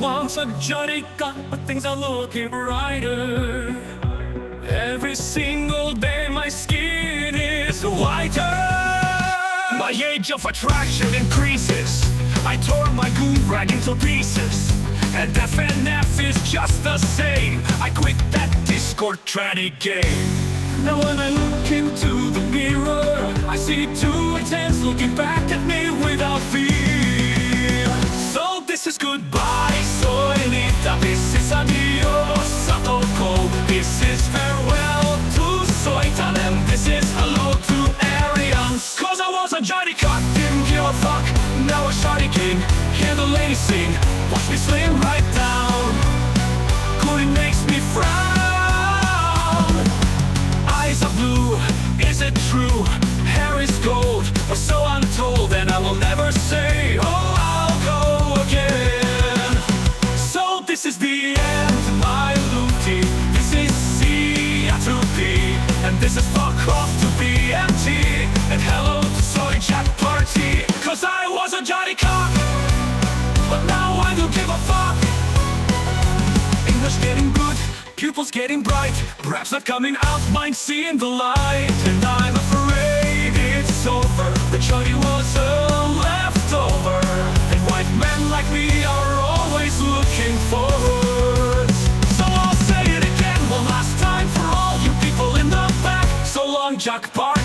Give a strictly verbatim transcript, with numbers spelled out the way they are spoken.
once a Johnny got, but things are looking brighter. Every single day my skin is whiter. My age of attraction increases. I tore my goon rag into pieces, and F N F is just the same. I quit that Discord tranny game. Now when I look into the mirror, I see two intense looking back at me without fear. So this is goodbye, soy linda, this is adios, satoko. This is farewell to Soitanem, this is hello to Arians. Cause I was a Johnny cock, didn't give a fuck. Now a shoddy king, hear the ladies sing, watch me slim right down. Cooling makes me frown. Eyes are blue, is it true? Hair is gold, or so I'm told, and I will never say, oh, I'll go again. So this is the end, my looty. This is C to P, and this is fuck off to B M T, and hello to Soy Chat Party. Cause I was a Johnny cock, but now I don't give a fuck. English getting good, pupils getting bright, perhaps not coming out, mind seeing the light. And I'm afraid it's over, the Johnny was a leftover, and white men like me are always looking forward. So I'll say it again one last time for all you people in the back. So long, Jack Party.